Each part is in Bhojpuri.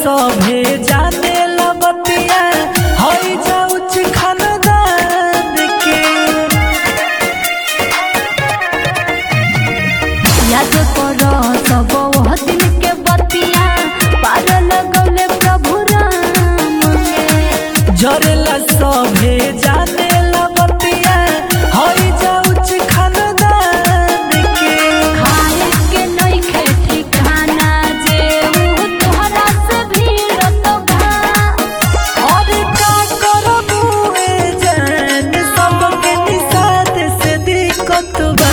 सभे जाने बतिया हई जाउच खानदान के। याद करो सब वह दिन के बतिया पार लगौले प्रभु राम के। जरेला सभे जाने बतिया हई जाउच खानदान के। खाए के नइखे ठिकाना जे ऊ तोहरा से भिड़त बा। और का करबू ए जान सबके निसात से दिक्कत बा।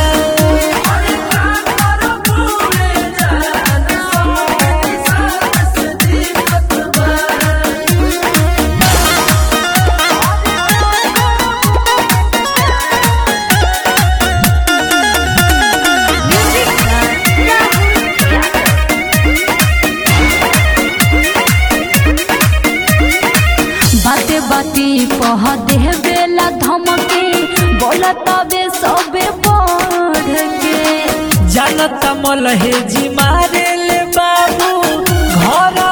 बाते बाती पह देह बेला धमके बोला तबे सबे बढ़ के। जानता मलहे जी मारे ले बाबू घर